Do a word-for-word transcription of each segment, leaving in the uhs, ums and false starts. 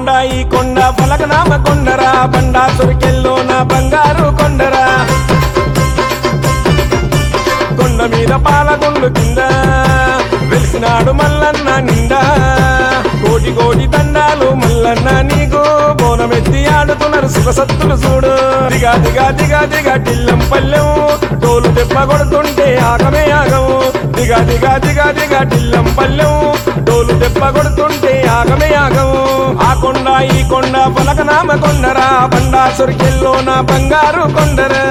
కొండ ఈ కొండ పలకనామ కొండరా బండాసురికెల్లో నా బంగారు కొండరా కొండ మీద పాలగొండు కింద వెలిసినాడు మల్లన్న నిండా కోటి కోటి దండాలు మల్లన్న నీకు బోనమెత్తి ఆడుతున్నారు శివసత్తులు చూడు దిగా దిగా దిగా దిగా టిల్లం పల్లెం డోలు దెబ్బ కొడుతుంటే ఆగమే ఆగము దిగా దిగా దిగా దిగా టిల్లం పల్లెం డోలు దెబ్బ కొడుతుంటే ఆగమే ఆగము ఆ కొండ ఈ కొండ పలకనామ కొండరా బండాసురికెల్లో నా బంగారు కొండరా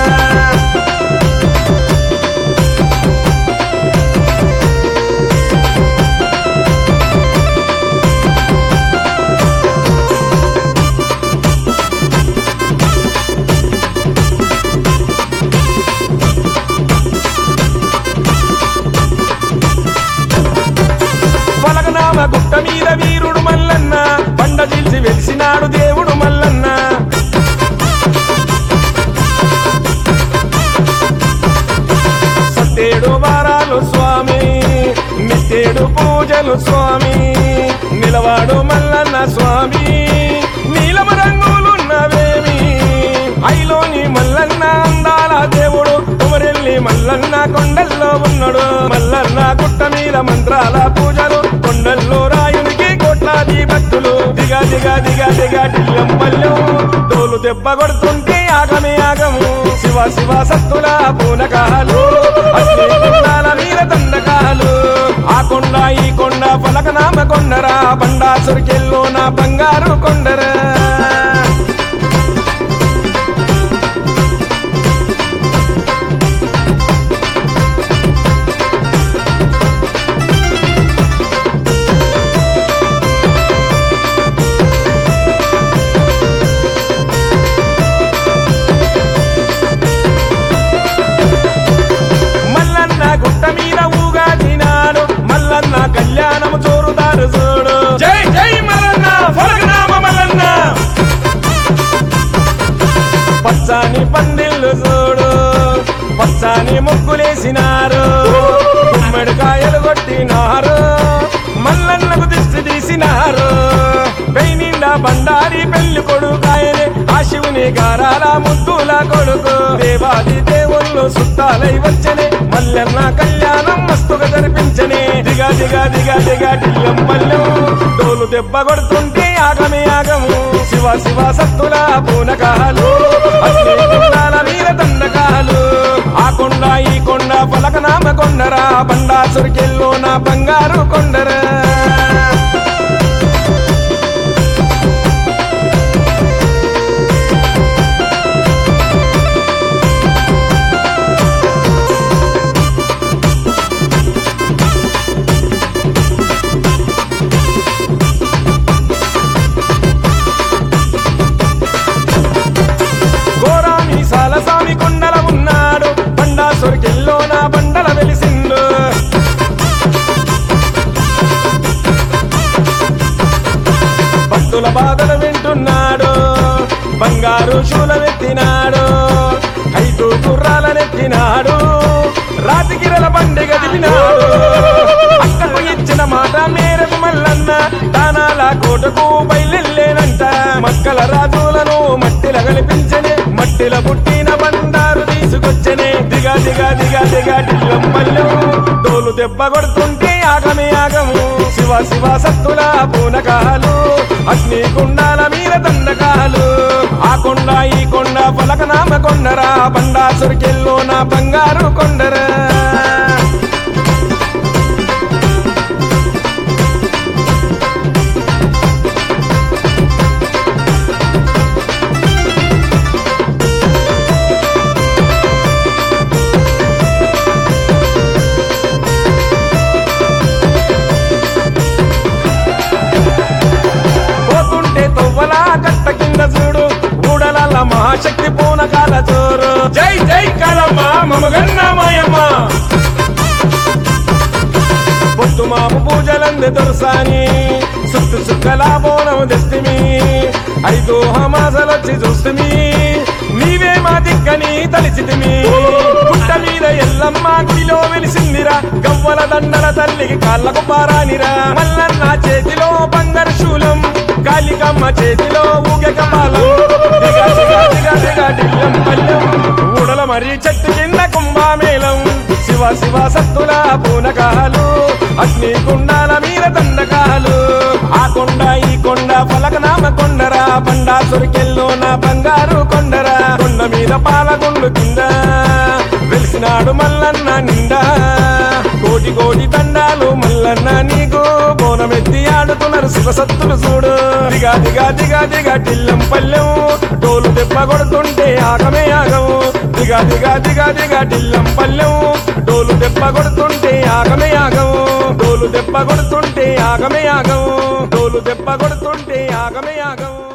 గుట్ట మీద వీరుడు మల్లన్న బండ చీల్చి వెలిసినాడు దేవుడు మల్లన్న సత్తేడు వారాలు స్వామి నిత్తేడు పూజలు స్వామి నిలవాడు మల్లన్న స్వామి నీలమ రంగులున్నవేమి ఐలోని మల్లన్న అందాల దేవుడు కుమరెల్లి మల్లన్న కొండల్లో ఉన్నాడు మల్లన్న గుట్ట మీద మంత్రాల పూజలు కొండల్లో రాయునికి కోట్లాది భక్తులు దిగా దిగా దిగా దిగా టిల్లం పల్లెం డోలు దెబ్బ కొడుతుంటే ఆగమే ఆగము శివ శివ సత్తుల పూనకాలు అగ్నికుండాల మీద దండకాలు ఆ కొండ ఈ కొండ పలకనామ కొండరా బండాసురికెల్లో నా బంగారు కొండరా కళ్యాణము చోరుదారు చూడు జై జై మల్లన్న పలకనామ మల్లన్న పచ్చాని పందిళ్ళు చూడు పచ్చాని ముగ్గులేసినారు గుమ్మడికాయలు కొట్టినారు మల్లన్నకు దిష్టి తీసినారు పై నిండా బండారి పెళ్లి కొడుకాయనే ఆ శివుని గారాల ముద్దుల కొడుకు దేవాది దేవుళ్ళు సుట్టాలై వచ్చనే మల్లన్న కళ్యాణం మస్తుగా జరిపించనే దిగా దిగా దిగా దిగా టిల్లం పల్లెం డోలు దెబ్బ కొడుతుంటే ఆగమే ఆగము శివ శివ సత్తుల పూనకాలు అగ్నికుండాల వీర దండకాలు ఆ కొండ ఈ కొండ పలకనామ కొండరా బండాసురికెల్లో నా బంగారు కొండరా స్వామి కొండల ఉన్నాడు బండాసురికెల్లో నా బండల వెలిసిండు భక్తుల బాధలు వింటున్నాడు బంగారు శూలమెత్తినాడు ఐదు గుర్రాలనెత్తినాడు రాతిగిరల బండి గదిపినాడు అక్కకు ఇచ్చిన మాట మేరకు మల్లన్న దానాల కోటకు బయలులేనంట మక్కల రాజులను మట్టిల కనిపించనే మట్టిల పుట్టిన బండారు తీసుకొచ్చనే దిగా దిగా దిగా దిగా టిల్లం పల్లెం డోలు దెబ్బ కొడుతుంటే ఆగమే ఆగము శివ శివ సత్తుల పూనకాలు అగ్నికుండాల మీద దండకాలు ఆ కొండ ఈ కొండ పలకనామ కొండరా బండాసురికెల్లో నా బంగారు కొండరా కట్ట కింద చూడు ఊడల మహాశక్తి పూనకాల చోరు జై జై కాలమ్మ మమగన్న మాయమ్మ పొత్తు మాపు పూజలంది దొరసాని సుట్టు సుక్కల బోనం తెస్తిమి ఐదు హమాసలొచ్చి చూస్తుమి నీవే మా దిక్కని తలిచితిమి పుట్ట మీద ఎల్లమ్మ గుడిలో వెలిసిందిరా గవ్వల దండల తల్లికి కాళ్ళకు పారానిరా మల్లన్న చేతిలో బంగారు శూలం కాళికమ్మ చేతిలో ఊగే కపాలం దిగా దిగా దిగా దిగా ఢిల్లం పల్లెం ఊడల మరి చెట్టు కింద కుంభమేళం శివ శివ సత్తుల పూనకాలు అగ్ని కుండాల మీద దండకాలు ఆ కొండ ఈ కొండ పలకనామ కొండరా బండా సొరికెల్లో నా బంగారు కొండరా కొండ మీద పాలగుండు కింద వెలిసినాడు మల్లన్న నిండా కోటి కోటి దండాలు మల్లన్న నీకు బోనమెత్తి ఆడుతున్నారు శివసత్తులు చూడు దిగా దిగా దిగా దిగా టిల్లం పల్లెం డోలు దెబ్బ కొడుతుంటే ఆగమే ఆగము దిగా దిగా దిగా దిగా టిల్లం పల్లెం డోలు దెబ్బ కొడుతుంటే ఆగమే ఆగము డోలు దెబ్బ కొడుతుంటే ఆగమే ఆగము డోలు దెబ్బ కొడుతుంటే ఆగమే ఆగము